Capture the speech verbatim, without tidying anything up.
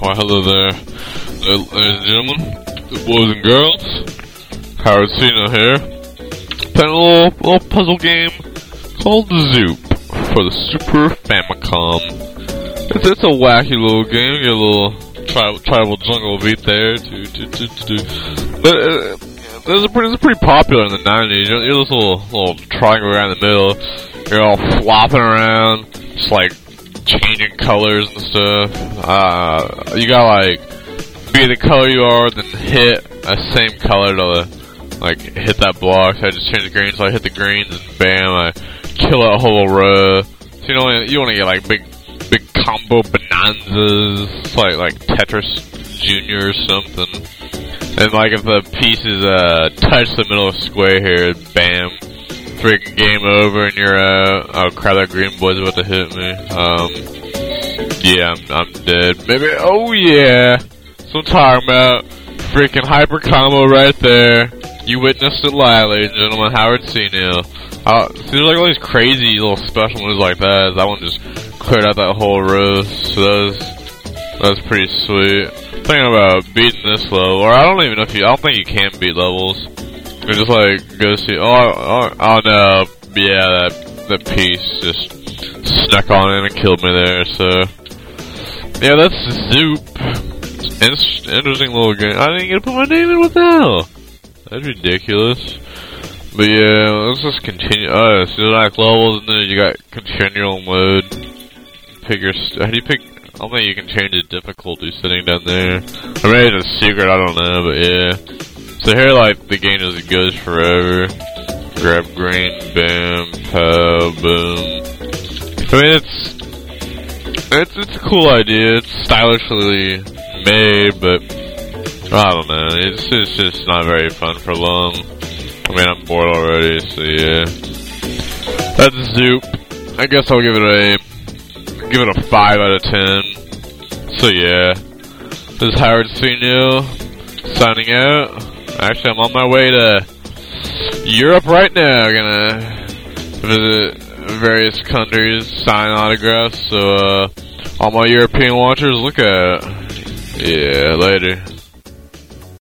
Why, hello there, ladies and gentlemen, the boys and girls. Howard Cena here, playing a little, little puzzle game called Zoop for the Super Famicom. It's, it's a wacky little game. You get a little tribal, tribal jungle beat there. To, to, to, to, to. But uh, it was pretty, it was pretty popular in the nineties. You're, you're this little, little triangle around the middle. You're all flopping around, just like changing colors and stuff. Uh, you gotta like be the color you are, then hit a same color to like hit that block. So I just change the green, so I hit the greens and bam, I kill that whole row. So you know you want to get like big, big combo bonanzas. It's like like Tetris Junior or something. And like if the pieces uh touch the middle of the square here, bam. Freaking game over and you're out. Uh, oh crap, that green boy's about to hit me. Um, yeah, I'm, I'm dead. Maybe, oh yeah. That's what I'm talking about. Freaking hyper combo right there. You witnessed it live, ladies and gentlemen. Howard Cena. Uh, seems like all these crazy little special moves like that. That one just cleared out that whole row. So that was, that was pretty sweet. Thinking about beating this level, or I don't even know if you, I don't think you can beat levels. It just like go see. Oh, oh, oh no! Yeah, that that piece just snuck on in and killed me there. So yeah, that's Zoop. It's interesting little game. I didn't get to put my name in. What the hell? That's ridiculous. But yeah, let's just continue. Oh, so you like levels, and then you got continual mode. Pick your. St how do you pick? I don't think you can change the difficulty sitting down there. Or maybe it's a secret. I don't know, but yeah. So here, like, the game just goes forever. Grab green, bam, pow, boom. I mean, it's, it's, it's a cool idea. It's stylishly made, but I don't know. It's, it's just not very fun for long. I mean, I'm bored already, so yeah. That's Zoop. I guess I'll give it a, give it a five out of ten. So yeah. This is Howard Cena signing out. Actually, I'm on my way to Europe right now. Gonna visit various countries, sign autographs. So, uh, all my European watchers, look at it. Yeah, later.